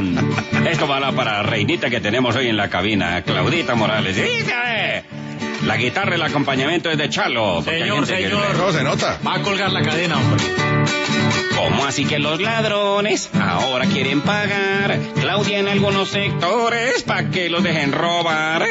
Tan. Esto va para la reinita que tenemos hoy en la cabina, Claudita Morales. ¡Dígame! La guitarra, el acompañamiento es de Chalo. Señor. No, se nota. Va a colgar la cadena, hombre. ¿Cómo así que los ladrones ahora quieren pagar? Claudia, en algunos sectores, ¿pa' que los dejen robar?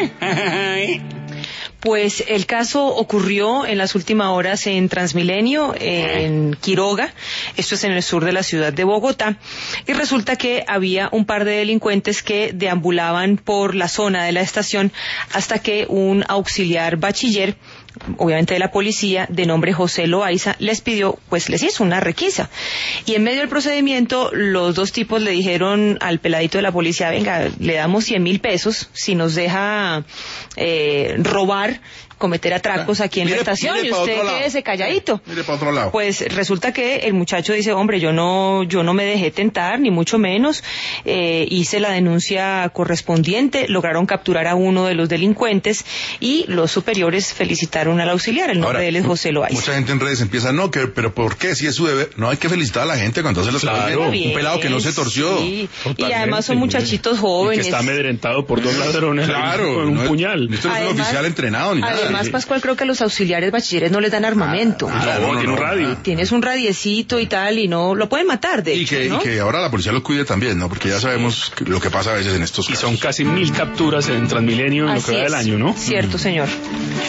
Pues el caso ocurrió en las últimas horas en Transmilenio, en Quiroga, esto es en el sur de la ciudad de Bogotá, y resulta que había un par de delincuentes que deambulaban por la zona de la estación hasta que un auxiliar bachiller, obviamente de la policía, de nombre José Loaiza, les hizo una requisa. Y en medio del procedimiento, los dos tipos le dijeron al peladito de la policía, venga, le damos 100.000 pesos si nos deja robar, cometer atracos aquí en la estación, y usted quédese calladito. Mire para otro lado. Pues resulta que el muchacho dice, hombre, yo no me dejé tentar, ni mucho menos, hice la denuncia correspondiente, lograron capturar a uno de los delincuentes y los superiores felicitaron al auxiliar, el nombre de él es José Loaiza. Mucha gente en redes empieza, pero ¿por qué? Si es su deber. No, hay que felicitar a la gente cuando hace las cosas bien. Un pelado que no se torció. Sí. Y además son muchachitos jóvenes. Y que está amedrentado por dos ladrones con un puñal. Esto no es un oficial entrenado ni nada. Además, Pascual, creo que a los auxiliares bachilleres no les dan armamento. Tiene un radio. Tienes un radiecito y tal, y no lo pueden matar, de hecho, ¿no? Y que ahora la policía los cuide también, ¿no? Porque ya sabemos lo que pasa a veces en estos casos. Y son casi 1.000 capturas en Transmilenio en lo que va del año, ¿no? Cierto, señor.